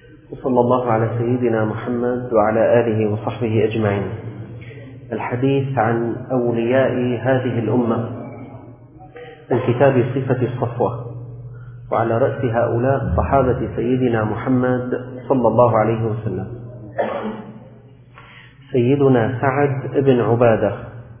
وصلى الله على سيدنا محمد وعلى آله وصحبه أجمعين. الحديث عن أولياء هذه الأمة من كتاب صفة الصفوة، وعلى رأس هؤلاء صحابة سيدنا محمد صلى الله عليه وسلم. سيدنا سعد بن عبادة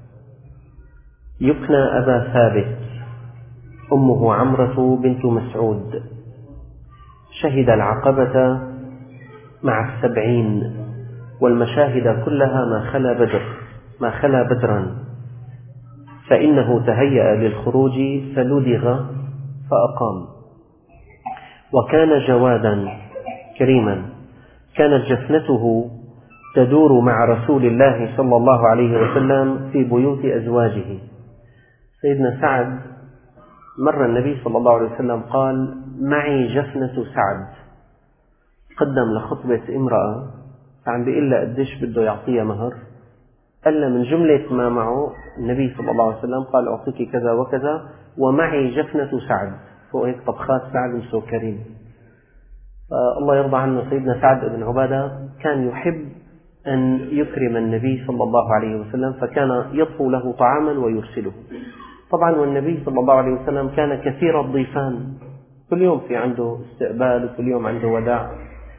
يكنى أبا ثابت، أمه عمرة بنت مسعود، شهد العقبة مع 70 والمشاهد كلها ما خلا بدرا، فإنه تهيأ للخروج فلدغ فأقام. وكان جوادا كريما، كانت جفنته تدور مع رسول الله صلى الله عليه وسلم في بيوت أزواجه. سيدنا سعد مر النبي صلى الله عليه وسلم قال: معي جفنة سعد. قدم لخطبة امرأة، فعم بيقول لها قديش بده يعطيها مهر. قال لها من جملة ما معه النبي صلى الله عليه وسلم قال: أعطيك كذا وكذا، ومعي جفنة سعد، فوق هيك طبخات سعد مسوكرين. فالله يرضى عنه سيدنا سعد بن عبادة كان يحب أن يكرم النبي صلى الله عليه وسلم، فكان يطهو له طعاما ويرسله. طبعا والنبي صلى الله عليه وسلم كان كثير الضيفان، كل يوم في عنده استقبال وكل يوم عنده وداع،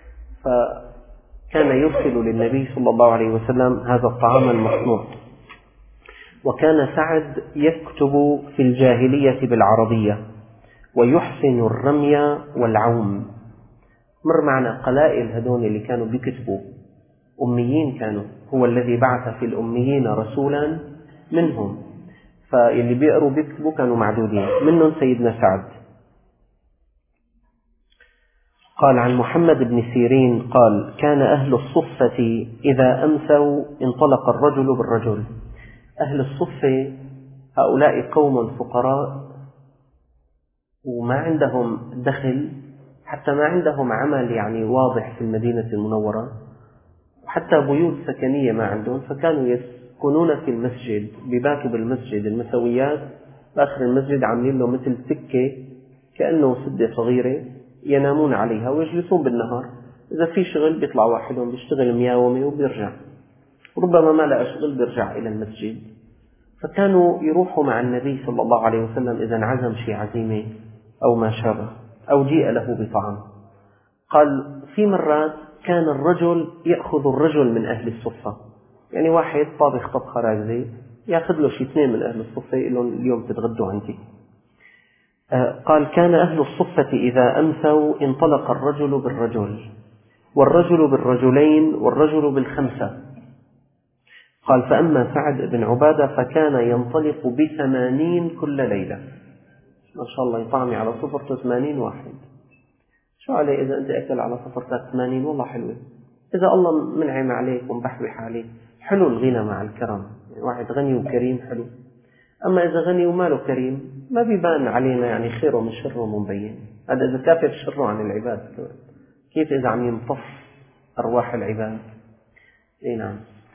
فكان يرسل للنبي صلى الله عليه وسلم هذا الطعام المصنوع. وكان سعد يكتب في الجاهلية بالعربية ويحسن الرمي والعوم. مر معنا قلائل هدول اللي كانوا بيكتبوا، أميين كانوا، هو الذي بعث في الأميين رسولا منهم، فاللي بيقروا بيكتبوا كانوا معدودين، منهم سيدنا سعد. قال عن محمد بن سيرين قال: كان أهل الصفة إذا أمسوا انطلق الرجل بالرجل. أهل الصفة هؤلاء قوم فقراء وما عندهم دخل، حتى ما عندهم عمل يعني واضح في المدينة المنورة، وحتى بيوت سكنية ما عندهم، فكانوا يسكنون في المسجد، بباتوا بالمسجد، المسويات بآخر المسجد عاملين له مثل سكة كأنه سدة صغيرة ينامون عليها ويجلسون بالنهار. إذا في شغل بيطلع واحدهم بيشتغل مياومة وبيرجع، ربما ما لقى شغل بيرجع إلى المسجد. فكانوا يروحوا مع النبي صلى الله عليه وسلم إذا انعزم شيء عزيمة أو ما شابه، أو جيء له بطعام. قال في مرات كان الرجل يأخذ الرجل من أهل الصفة، يعني واحد طابخ طبخة راكزة يأخذ له شيء 2 من أهل الصفة يقول لهم اليوم تتغدوا عندي. قال كان أهل الصفة إذا أمسوا انطلق الرجل بالرجل، والرجل بالرجلين، والرجل بال5. قال فأما سعد بن عبادة فكان ينطلق ب80 كل ليلة. ما شاء الله يطعمي على صفرته 80 واحد. شو عليه إذا أنت أكل على صفرتك 80؟ والله حلوة. إذا الله منعم عليك ومبحبح عليك، حلو الغنى مع الكرم، يعني واحد غني وكريم حلو. أما إذا غني وماله كريم ما بيبان علينا يعني خيره من شره مبين. هذا إذا كافر شره عن العباد، كيف إذا عم يمتص أرواح العباد؟ إيه نعم.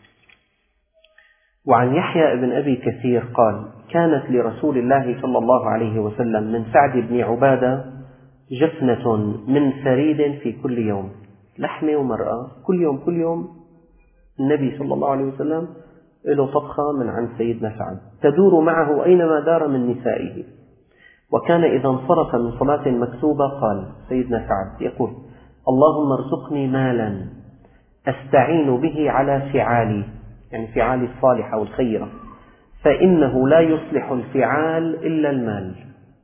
وعن يحيى بن أبي كثير قال كانت لرسول الله صلى الله عليه وسلم من سعد بن عبادة جفنة من ثريد في كل يوم، لحمة ومرأة كل يوم النبي صلى الله عليه وسلم له طبخة من عند سيدنا سعد تدور معه أينما دار من نسائه. وكان إذا انصرف من صلاة مكتوبة قال سيدنا سعد يقول: اللهم ارزقني مالا أستعين به على فعالي، يعني فعالي الصالحة والخيرة، فإنه لا يصلح الفعال إلا المال.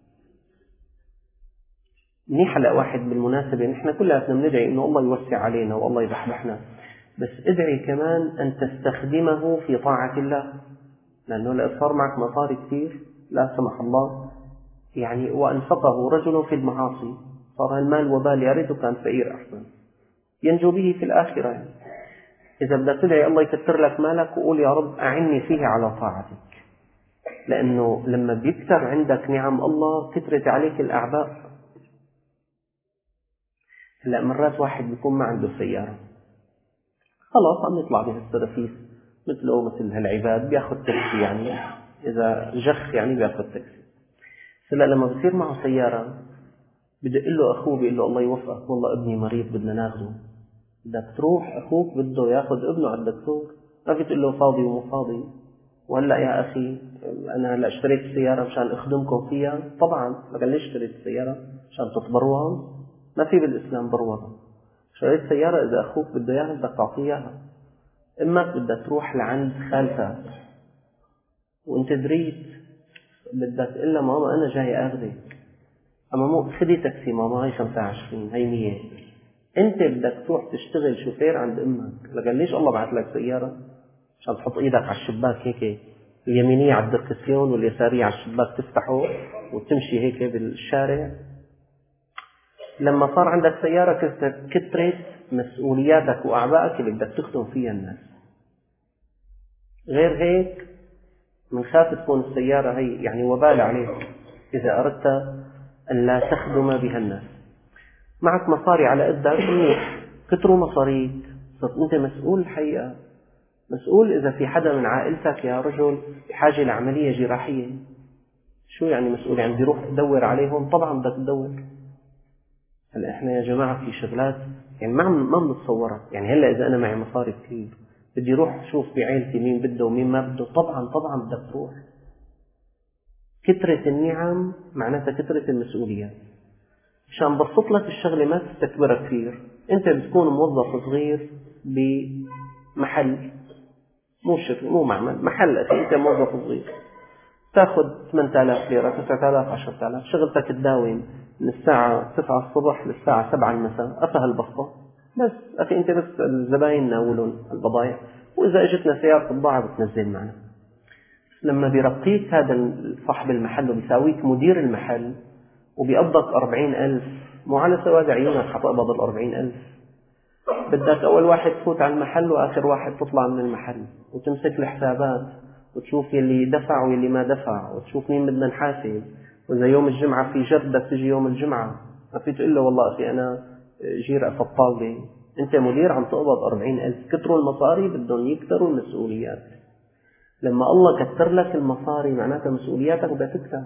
منيح هلا واحد بالمناسبة، نحن كلنا بندعي إنه الله يوسع علينا والله يبحبحنا، بس ادعي كمان أن تستخدمه في طاعة الله، لأنه لو صار معك مصاري كثير لا سمح الله يعني وأنفقه رجل في المعاصي صار المال وبال، يا ريته كان فقير أحسن ينجو به في الآخرة. يعني إذا بدك تدعي الله يكثر لك مالك وقول يا رب أعني فيه على طاعتك، لأنه لما بيكثر عندك نعم الله كثرت عليك الأعباء. هلا مرات واحد بيكون ما عنده سيارة، خلاص عم يطلع بهالسرافيس مثل هالعباد بياخذ تاكسي، يعني إذا جخ يعني بياخذ تاكسي. هلا لما بصير معه سيارة بدق له أخوه بيقول له الله يوفقك، والله ابني مريض بدنا ناخده. بدك تروح أخوك بده ياخذ ابنه على الدكتور، ما في تقول له فاضي ومو فاضي. وهلا يا أخي أنا هلا اشتريت السيارة مشان أخدمكم فيها. طبعا ما قال ليش اشتريت السيارة مشان تتبروض؟ ما في بالإسلام بروضة. اشتريت سيارة إذا أخوك بده إياها بدك تعطيه إياها. إما بدك تروح لعند خالتك وأنت دريت بدك تقول لها ماما أنا جاي أخذك، أما مو خدي تاكسي ماما هي 25 هي 100. أنت بدك تروح تشتغل شوفير عند أمك. لقال ليش الله بعث لك سيارة؟ عشان تحط إيدك على الشباك هيك اليمينية على الدركسيون واليسارية على الشباك تفتحه وتمشي هيك بالشارع. لما صار عندك سيارة كترت مسؤولياتك وأعبائك اللي بدك تخدم فيها الناس. غير هيك منخاف تكون السيارة هي يعني وبال عليك إذا أردت أن لا تخدم بها الناس. معك مصاري على قدك منيح، كتروا مصاريك صرت أنت مسؤول. الحقيقة مسؤول إذا في حدا من عائلتك يا رجل بحاجة لعملية جراحية. شو يعني مسؤول؟ يعني بدي روح أدور عليهم؟ طبعا بدك تدور. هلا إحنا يا جماعة في شغلات يعني ما بنتصورها. يعني هلا إذا أنا معي مصاري كثير بدي روح شوف بعائلتي مين بده ومين ما بده، طبعا بدك تروح. كثرة النعم معناتها كثرة المسؤوليات. مشان بسط لك الشغلة ما تستكبرها كثير. أنت بتكون موظف صغير بمحل، مو شركة مو معمل، محل. أخي أنت موظف صغير تأخذ 8000 ليرة 9000 10000. شغلتك تداوم من الساعة 9 الصبح للساعة 7 المساء. أفه البسطة بس أخي أنت بس الزباين ناولون البضائع، وإذا اجتنا سيارة بضاعة بتنزل معنا. لما بيرقيك هذا صاحب المحل وبيساويك مدير المحل وبيقبضك 40,000، مو على سواد عيونك حتقبض 40,000. بدك أول واحد تفوت على المحل وآخر واحد تطلع من المحل وتمسك الحسابات وتشوف يلي دفع ويلي ما دفع وتشوف مين بدنا نحاسب. وإذا يوم الجمعة في جر بدك تجي يوم الجمعة. ما في تقول له والله أخي أنا جير في الطاولة. أنت مدير عم تقبض 40,000. كتروا المصاري بدهم يكتروا المسؤوليات. لما الله كتر لك المصاري معناتها مسؤولياتك بدها تكتر.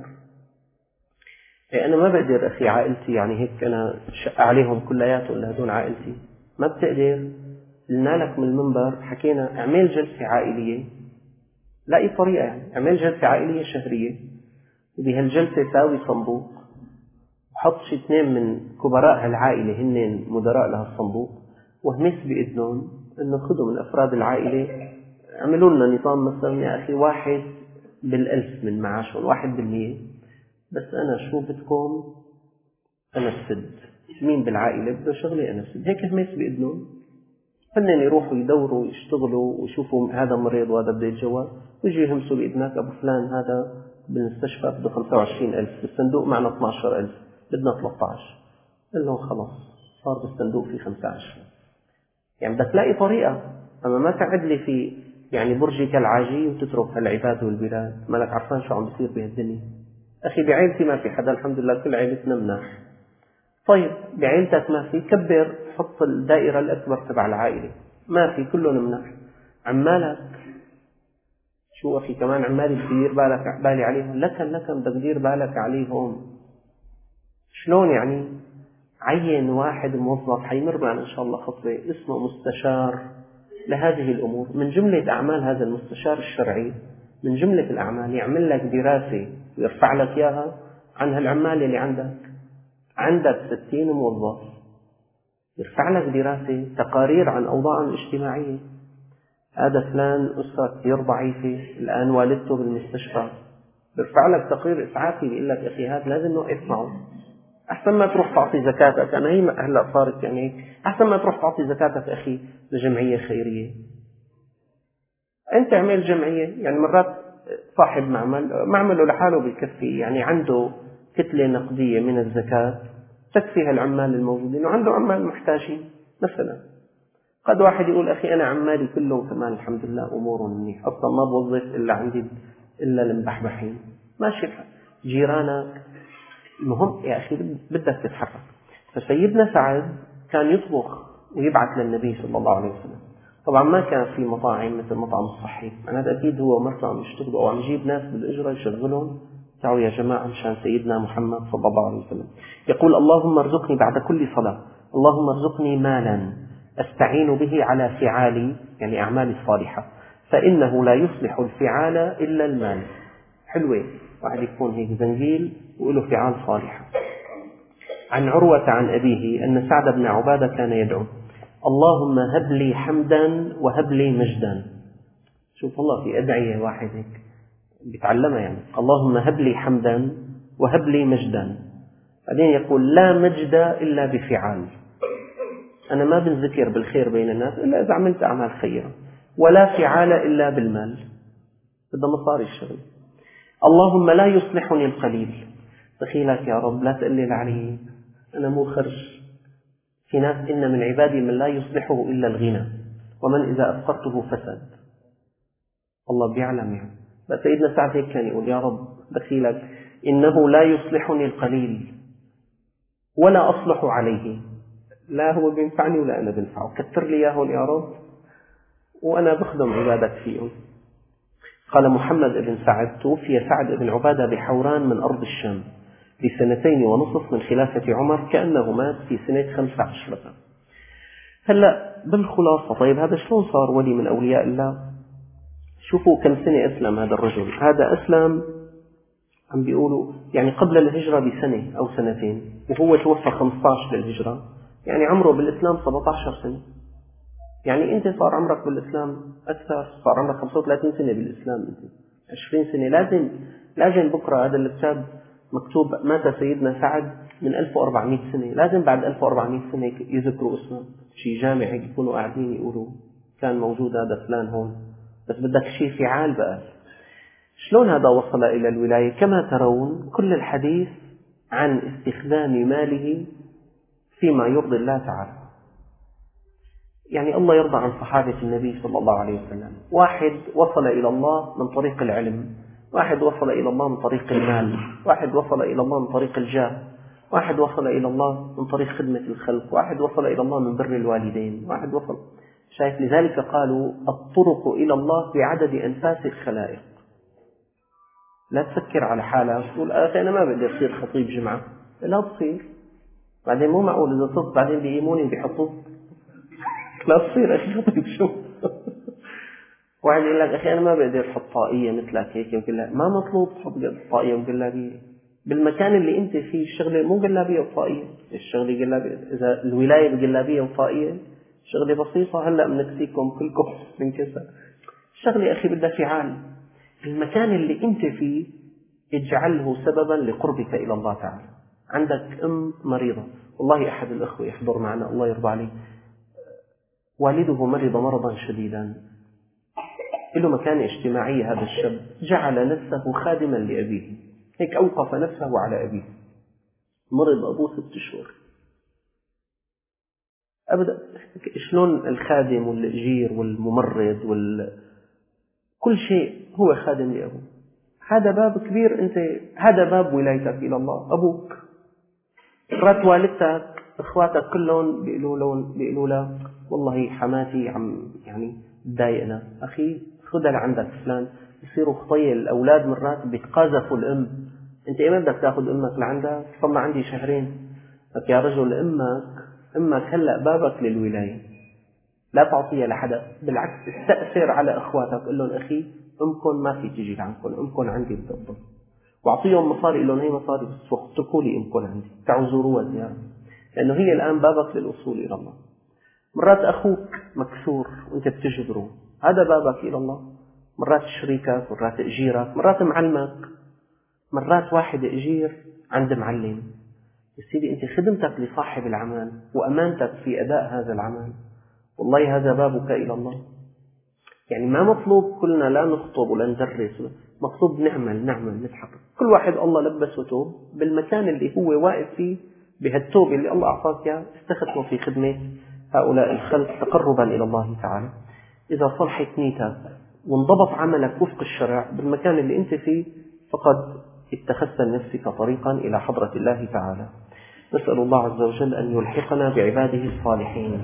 أنا ما بقدر أخي عائلتي يعني هيك أنا شق عليهم كلياتهم لهدول عائلتي. ما بتقدر. قلنا لك من المنبر حكينا اعمل جلسة عائلية. لا أي طريقة يعني اعمل جلسة عائلية شهرية، وبهالجلسة ساوي صندوق وحط شي 2 من كبراء هالعائلة هن مدراء لهالصندوق، وهمس بإذنهم إنه خذوا من أفراد العائلة عملوا لنا نظام مثلا يا أخي 1 بال1000 من معاشهم 1 بالمية. بس أنا شو بدكم أنا السد. مين بالعائلة بده شغلي أنا السد. هيك همس بإذنهم. فنن يروحوا يدوروا يشتغلوا ويشوفوا هذا مريض وهذا بده يتجوز ويجي يهمسوا بإذنك أبو فلان هذا بالمستشفى بده 25,000 بالصندوق معنا 12,000 بدنا 13. قال لهم خلاص صار بالصندوق في 15. يعني بدك تلاقي طريقة. أما ما تقعد لي في يعني برجك العاجي وتترك العباد والبلاد. مالك عرفان شو عم بيصير بهالدنيا. أخي بعائلتي ما في حدا الحمد لله كل عائلتنا مناح. طيب بعائلتك ما في كبر حط الدائرة الأكبر تبع العائلة. ما في كلهم مناح. عمالك شو أخي كمان عمالي بدير بالي عليهم. لكن بدك تدير بالك عليهم. شلون يعني؟ عين واحد موظف حيمر معنا إن شاء الله خطوة اسمه مستشار لهذه الأمور. من جملة أعمال هذا المستشار الشرعي من جملة الأعمال يعمل لك دراسة ويرفع لك إياها عن هالعمال اللي عندك 60 موظف. يرفع لك دراسة تقارير عن أوضاعهم الاجتماعية. هذا فلان أسرة كثير ضعيفة الآن والدته بالمستشفى. بيرفع لك تقرير إسعافي بيقول لك أخي هذا لازم نوقف معه. أحسن ما تروح تعطي زكاتك. أنا هي هلأ صارت يعني أحسن ما تروح تعطي زكاتك أخي لجمعية خيرية. أنت اعمل جمعية. يعني مرات صاحب معمله لحاله بيكفي. يعني عنده كتلة نقدية من الزكاة تكفيها العمال الموجودين وعنده عمال محتاجين. مثلا قد واحد يقول أخي أنا عمالي كلهم كمان الحمد لله أمورهم منيح أصلا ما بوظف إلا عندي إلا المبحبحين ماشي الحال. جيرانك المهم يا أخي بدك تتحرك. فسيدنا سعد كان يطبخ ويبعث للنبي صلى الله عليه وسلم. طبعا ما كان في مطاعم مثل مطعم الصحي. أنا أكيد هو مرته عم يشتغل أو عم يجيب ناس بالأجرة يشغلهم تعالوا يا جماعة مشان سيدنا محمد صلى الله عليه وسلم. يقول اللهم ارزقني بعد كل صلاة، اللهم ارزقني مالا أستعين به على فعالي، يعني أعمالي الصالحة، فإنه لا يصلح الفعال إلا المال. حلوة، واحد يكون هيك زنجيل وله فعال صالحة. عن عروة عن أبيه أن سعد بن عبادة كان يدعو اللهم هب لي حمدا وهب لي مجدا. شوف الله في أدعية واحد هيك بيتعلمها، يعني اللهم هب لي حمدا وهب لي مجدا. بعدين يقول لا مجد إلا بفعال، أنا ما بنذكر بالخير بين الناس إلا إذا عملت أعمال خيرة، ولا فعال إلا بالمال، بدها مصاري الشغل. اللهم لا يصلحني القليل، دخيلك يا رب لا تقلل علي، أنا مو خرج. في ناس إن من عبادي من لا يصلحه إلا الغنى، ومن إذا أفقرته فسد. الله بيعلم يعني. سيدنا سعد هيك كان يقول يا رب دخيلك إنه لا يصلحني القليل ولا أصلح عليه، لا هو بينفعني ولا أنا بنفعه، كتر لي إياهم يا رب وأنا بخدم عبادك فيهم. قال محمد بن سعد توفي سعد بن عبادة بحوران من أرض الشام ب2.5 من خلافة عمر، كأنه مات في سنة 15. هلأ بالخلاصة، طيب هذا شلون صار ولي من أولياء الله؟ شوفوا كم سنة أسلم هذا الرجل. هذا أسلم عم بيقولوا يعني قبل الهجرة بسنة أو سنتين، وهو توفى 15 للهجرة، يعني عمره بالإسلام 17 سنة. يعني أنت صار عمرك بالإسلام أكثر، صار عمرك 35 سنة بالإسلام، أنت 20 سنة. لازم بكرة هذا الكتاب مكتوب مات سيدنا سعد من 1400 سنة، لازم بعد 1400 سنة يذكروا اسمه، شي جامع يكونوا قاعدين يقولوا كان موجود هذا فلان هون. بس بدك شيء فعال بقى. شلون هذا وصل إلى الولاية؟ كما ترون كل الحديث عن استخدام ماله فيما يرضي الله تعالى. يعني الله يرضى عن صحابة النبي صلى الله عليه وسلم. واحد وصل إلى الله من طريق العلم، واحد وصل إلى الله من طريق المال، واحد وصل إلى الله من طريق الجاه، واحد وصل إلى الله من طريق خدمة الخلق، واحد وصل إلى الله من بر الوالدين، واحد وصل. شايف؟ لذلك قالوا الطرق إلى الله بعدد أنفاس الخلائق. لا تفكر على حالك تقول أنا ما بقدر أصير خطيب جمعة، لا تصير. بعدين مو معقول إذا صرت بعدين بيقيموني بيحطوك، لا تصير أخي خطيب شو. واحد يقول لك أخي أنا ما بقدر أحط طاقية مثلك هيك وكلها. ما مطلوب تحط طاقية وقلابية بالمكان اللي أنت فيه. الشغلة مو قلابية وطاقية، الشغلة قلابية. إذا الولاية بقلابية وطاقية شغلة بسيطة، هلأ منكسيكم كلكم من كسر. الشغلة أخي بدها فعال. المكان اللي أنت فيه اجعله سببا لقربك إلى الله تعالى. عندك أم مريضة، والله أحد الأخوة يحضر معنا الله يرضى عليه، والده مرض مرضا شديدا، له مكانة اجتماعية. هذا الشاب جعل نفسه خادما لأبيه، هيك أوقف نفسه على أبيه. مرض أبوه 6 أشهر أبدا. شلون الخادم والأجير والممرض كل شيء هو خادم لأبوه. هذا باب كبير. أنت هذا باب ولايتك إلى الله، أبوك. مرات والدتك، إخواتك كلهم بيقولوا له والله حماتي عم يعني تضايقنا. أخي خذها لعندك فلان. يصيروا خطية الأولاد، مرات بيتقاذفوا الأم. أنت إيه بدك تأخذ أمك لعندك؟ صلنا عندي شهرين. لك يا رجل أمك هلأ بابك للولاية، لا تعطيها لحدا. بالعكس استأثر على أخواتك، قل لهم أخي أمكن ما في تيجي لعندكم، أمكن عندي بتفضل، واعطيهم مصاري، قل لهم هي مصاري بس اتركوا لي أمكن عندي، تعوا زوروها زيارة، لأنه هي الآن بابك للوصول إلى الله. مرات أخوك مكسور وأنت بتجبره، هذا بابك إلى الله. مرات شريكك، مرات أجيرك، مرات معلمك، مرات واحد أجير عند معلم. يا سيدي أنت خدمتك لصاحب العمل وأمانتك في أداء هذا العمل، والله هذا بابك إلى الله. يعني ما مطلوب كلنا لا نخطب ولا ندرس، مطلوب نعمل نتحقق. كل واحد الله لبسه توب بالمكان اللي هو واقف فيه، بهالتوب اللي الله أعطاك إياه استخدمه في خدمة هؤلاء الخلق تقربا إلى الله تعالى. إذا صلحت نيتك وانضبط عملك وفق الشرع بالمكان اللي أنت فيه، فقد اتخذت لنفسك طريقا إلى حضرة الله تعالى. نسأل الله عز وجل أن يلحقنا بعباده الصالحين.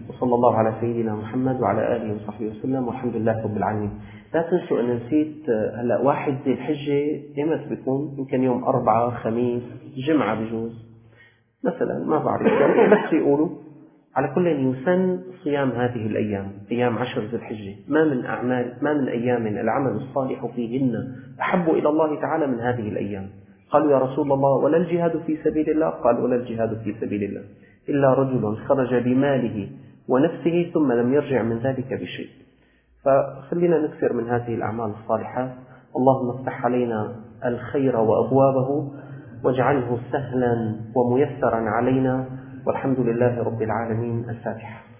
وصلى الله على سيدنا محمد وعلى آله وصحبه وسلم، والحمد لله رب العالمين. لا تنسوا أن نسيت هلأ 1 ذي الحجة إمتى بيكون؟ يمكن يوم 4 خميس جمعة بجوز مثلا، ما بعرف، يعني بس يقولوا على كل يسن صيام هذه الأيام، أيام 10 ذي الحجة. ما من أيام العمل الصالح فيهن أحب إلى الله تعالى من هذه الأيام. قالوا يا رسول الله ولا الجهاد في سبيل الله؟ قال ولا الجهاد في سبيل الله إلا رجل خرج بماله ونفسه ثم لم يرجع من ذلك بشيء. فخلينا نكثر من هذه الأعمال الصالحة. اللهم افتح علينا الخير وأبوابه واجعله سهلا وميسرا علينا، والحمد لله رب العالمين. الفاتحة.